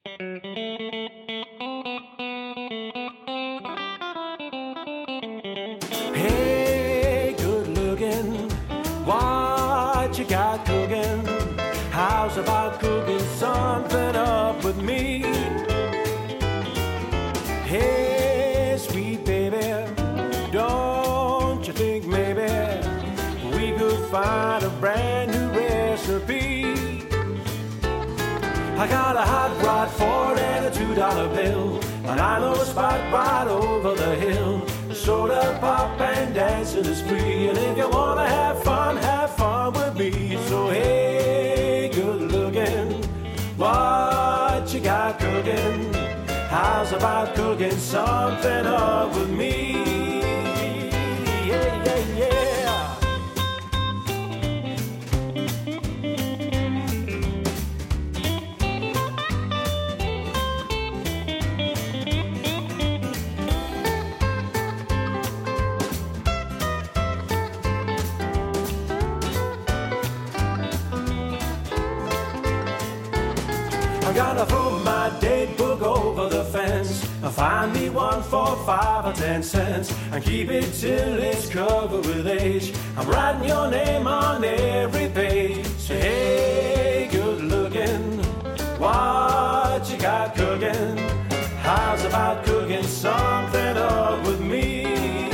Hey, good looking, what you got cooking? How's about cooking something up with me? Hey, sweet baby, don't you think maybe we could find a brand new recipe? I got a hot rod for and a $2 bill, and I know a spot right over the hill. Soda pop and dancing is free, and if you wanna have fun with me. So hey, good looking, what you got cooking? How's about cooking something up with me? Yeah, yeah, yeah. I gotta throw my date book over the fence. Find me one for 5 or 10 cents, and keep it till it's covered with age. I'm writing your name on every page. Say, hey, good looking, what you got cooking? How's about cooking something up with me?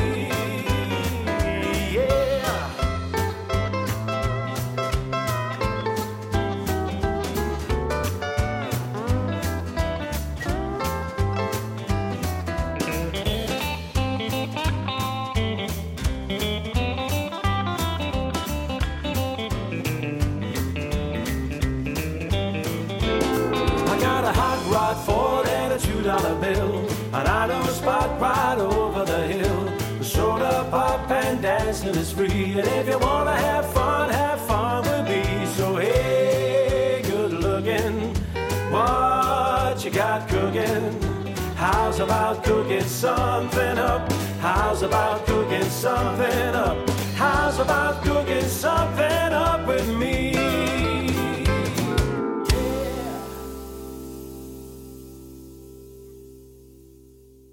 Ford and a $2 bill, and I know a spot right over the hill. The soda pop and dancing is free, and if you wanna have fun with me. So hey, good looking, what you got cooking? How's about cooking something up? How's about cooking something up? How's about cooking something